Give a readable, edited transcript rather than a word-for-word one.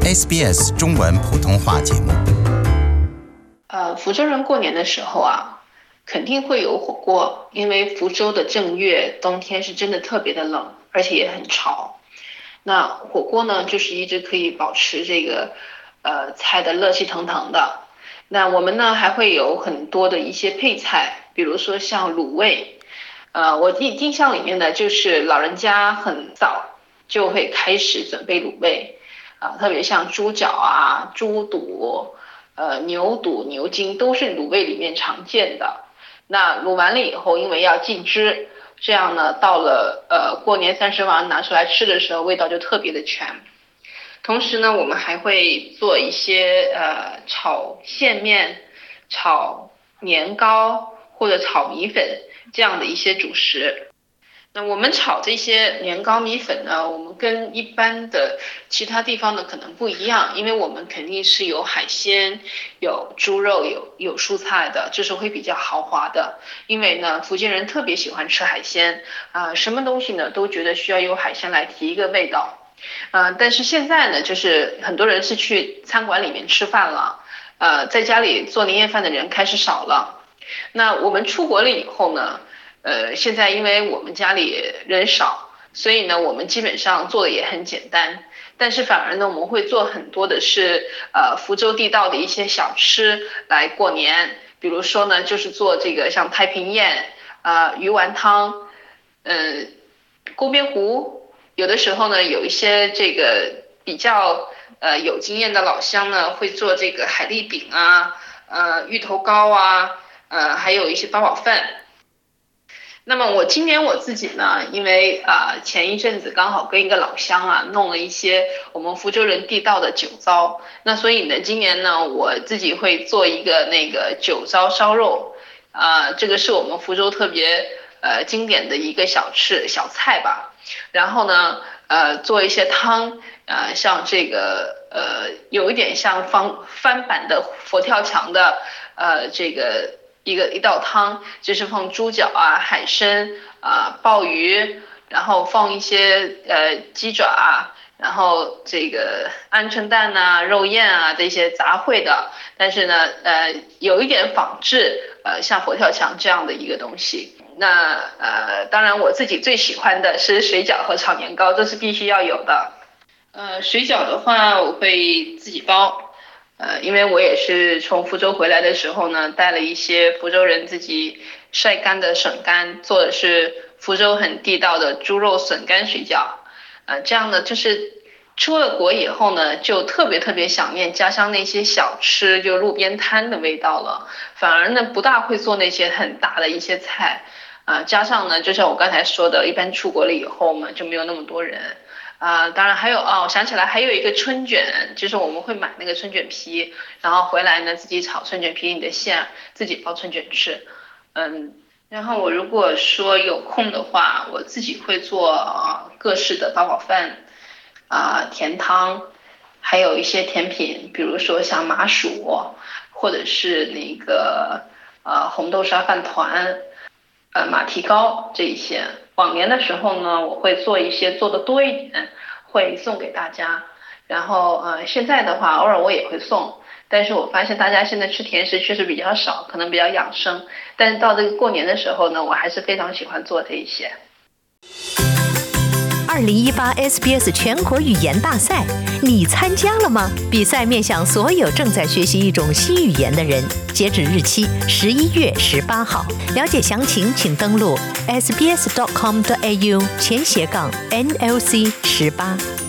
SBS 中文普通话节目。 福州人过年的时候啊，肯定会有火锅，因为福州的正月冬天是真的特别的冷，而且也很潮。那火锅呢，就是一直可以保持这个菜的热气腾腾的。那我们呢还会有很多的一些配菜，比如说像卤味。我印象里面呢，就是老人家很早就会开始准备卤味，特别像猪脚啊、猪肚、牛肚、牛筋都是卤味里面常见的。那卤完了以后，因为要浸汁，这样呢，到了过年30晚拿出来吃的时候，味道就特别的全。同时呢，我们还会做一些炒线面、炒年糕或者炒米粉这样的一些主食。那我们炒这些年糕米粉呢，我们跟一般的其他地方的可能不一样，因为我们肯定是有海鲜、有猪肉、有蔬菜的，这是会比较豪华的。因为呢，福建人特别喜欢吃海鲜，什么东西呢都觉得需要有海鲜来提一个味道。但是现在呢，就是很多人是去餐馆里面吃饭了，在家里做年夜饭的人开始少了。那我们出国了以后呢，现在因为我们家里人少，所以呢，我们基本上做的也很简单，但是反而呢，我们会做很多的是福州地道的一些小吃来过年，比如说呢，就是做这个像太平宴、鱼丸汤、锅边糊。有的时候呢，有一些这个比较有经验的老乡呢，会做这个海蛎饼啊、芋头糕啊，还有一些八宝饭。那么今年我自己呢，因为前一阵子刚好跟一个老乡弄了一些我们福州人地道的酒糟，那所以呢，今年呢我自己会做一个那个酒糟烧肉，这个是我们福州特别经典的一个小菜吧。然后呢，做一些汤，像这个有一点像翻版的佛跳墙的这个一道汤，就是放猪脚啊、海参鲍鱼，然后放一些鸡爪然后这个鹌鹑蛋肉燕这些杂烩的，但是呢有一点仿制像佛跳墙这样的一个东西。那当然我自己最喜欢的是水饺和炒年糕，这是必须要有的。水饺的话我会自己包，因为我也是从福州回来的时候呢，带了一些福州人自己晒干的笋干，做的是福州很地道的猪肉笋干水饺。这样呢，就是出了国以后呢，就特别想念家乡那些小吃，就路边摊的味道了。反而呢，不大会做那些很大的一些菜。加上呢，就像我刚才说的，一般出国了以后嘛，就没有那么多人。当然还有我想起来还有一个春卷，就是我们会买那个春卷皮，然后回来呢自己炒春卷皮里的馅，自己包春卷吃。然后我如果说有空的话，我自己会做各式的八宝饭，甜汤，还有一些甜品，比如说像麻薯，或者是那个红豆沙饭团。马蹄糕这一些，往年的时候呢，我会做一些做的多一点，会送给大家。然后现在的话，偶尔我也会送，但是我发现大家现在吃甜食确实比较少，可能比较养生。但是到这个过年的时候呢，我还是非常喜欢做这一些。 2018 SBS 全国语言大赛，你参加了吗？比赛面向所有正在学习一种新语言的人，截止日期11月18号。了解详情，请登录 sbs.com.au/NLC18。